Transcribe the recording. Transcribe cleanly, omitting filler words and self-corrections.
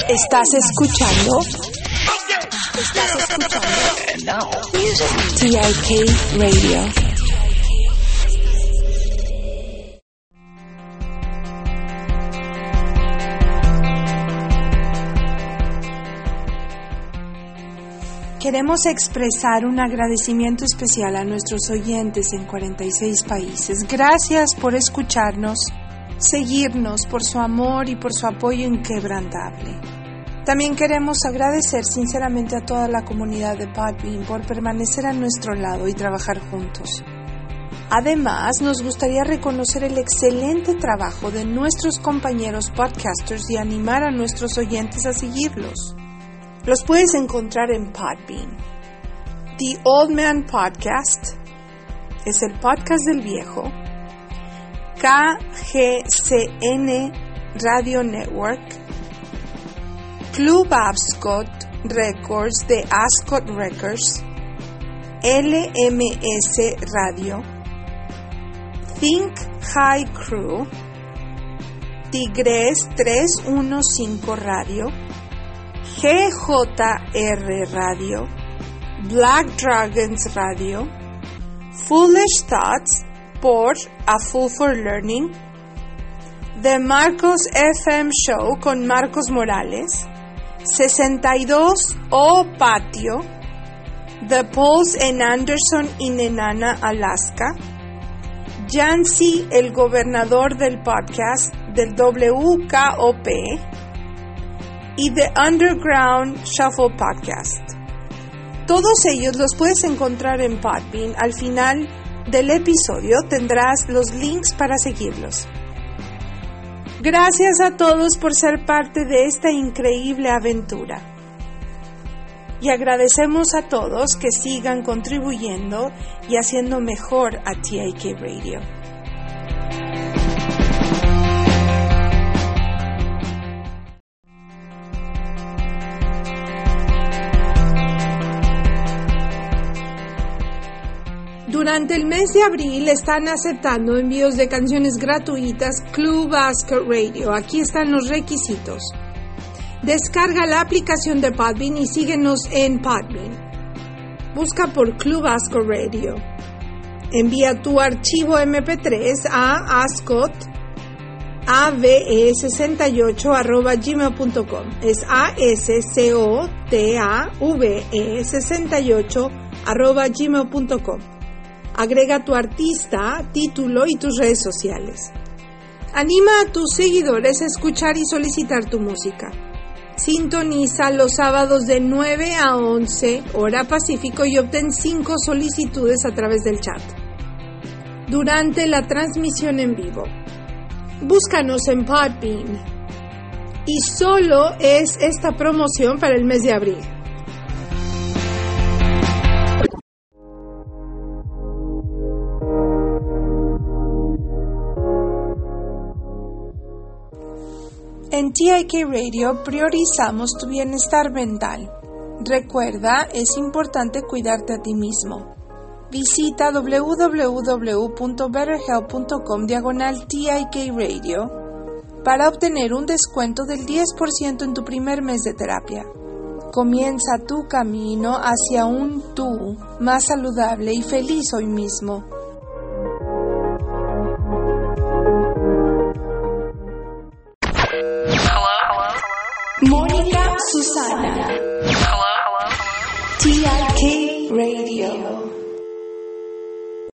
¿Estás escuchando? TIK Radio. Queremos expresar un agradecimiento especial a nuestros oyentes en 46 países. Gracias por escucharnos, seguirnos, por su amor y por su apoyo inquebrantable. También queremos agradecer sinceramente a toda la comunidad de Podbean por permanecer a nuestro lado y trabajar juntos. Además, nos gustaría reconocer el excelente trabajo de nuestros compañeros podcasters y animar a nuestros oyentes a seguirlos. Los puedes encontrar en Podbean. The Old Man Podcast es el podcast del viejo. KGCN Radio Network. Club Ascot Records de Ascot Records. LMS Radio. Think High Crew. Tigres 315 Radio. GJR Radio, Black Dragons Radio, Foolish Thoughts por A Fool for Learning, The Marcos FM Show con Marcos Morales, 62 O Patio, The Pulse en Anderson y Nenana, Alaska, Yancy, el gobernador del podcast del WKOP, y The Underground Shuffle Podcast. Todos ellos los puedes encontrar en Podbean. Al final del episodio tendrás los links para seguirlos. Gracias a todos por ser parte de esta increíble aventura. Y agradecemos a todos que sigan contribuyendo y haciendo mejor a TIK Radio. Durante el mes de abril están aceptando envíos de canciones gratuitas Club Ascot Radio. Aquí están los requisitos. Descarga la aplicación de Podbean y síguenos en Podbean. Busca por Club Ascot Radio. Envía tu archivo MP3 a ascotave68@gmail.com. Es ASCOTAVE68@gmail.com. Agrega tu artista, título y tus redes sociales. Anima a tus seguidores a escuchar y solicitar tu música. Sintoniza los sábados de 9 a 11 hora Pacífico y obtén 5 solicitudes a través del chat durante la transmisión en vivo. Búscanos en Podbean. Y solo es esta promoción para el mes de abril. En TIK Radio priorizamos tu bienestar mental. Recuerda, es importante cuidarte a ti mismo. Visita www.betterhelp.com/TIK Radio para obtener un descuento del 10% en tu primer mes de terapia. Comienza tu camino hacia un tú más saludable y feliz hoy mismo. Mónica Susana. TIK Radio.